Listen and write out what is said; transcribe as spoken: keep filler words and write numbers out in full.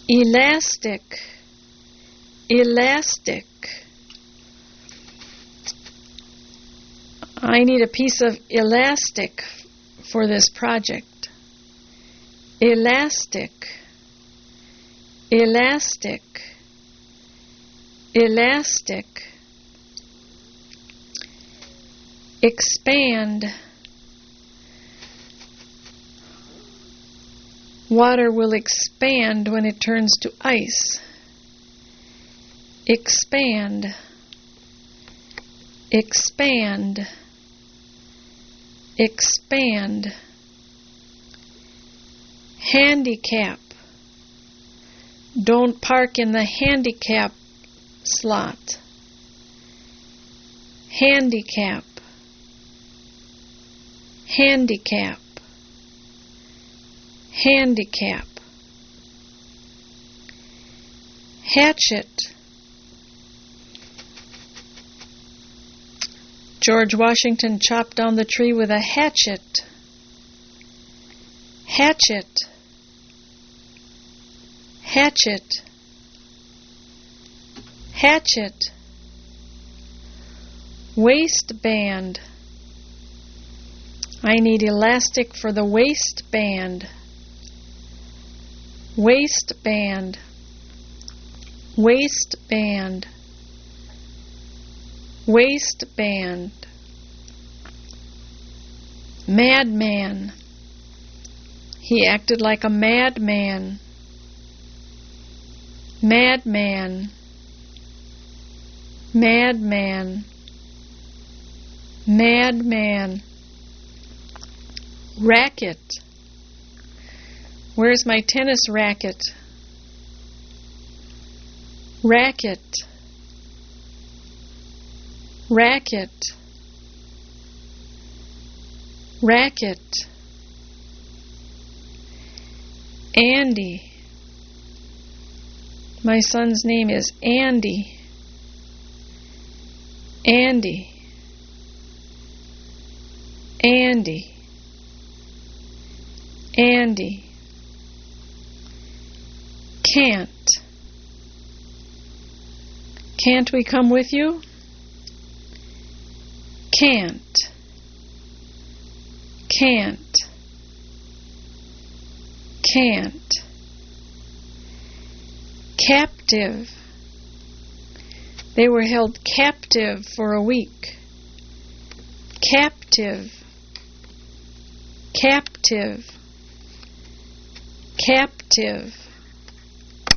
Elastic, elastic. I need a piece of elastic for this project. Elastic, elastic, elastic. Expand. Water will expand when it turns to ice. Expand, expand, expand. Handicap. Don't park in the handicap slot. Handicap, handicap, handicap. Hatchet. George Washington chopped down the tree with a hatchet. Hatchet, hatchet, hatchet. Waistband. I need elastic for the waistband. Waistband, waistband, waistband. Madman. He acted like a madman. Madman, madman, madman. Racket. Where's my tennis racket? Racket, racket, racket. Andy. My son's name is Andy. Andy. Andy. Andy. Can't. Can't we come with you? Can't. Can't. Can't. Captive. They were held captive for a week. Captive. Captive. Captive.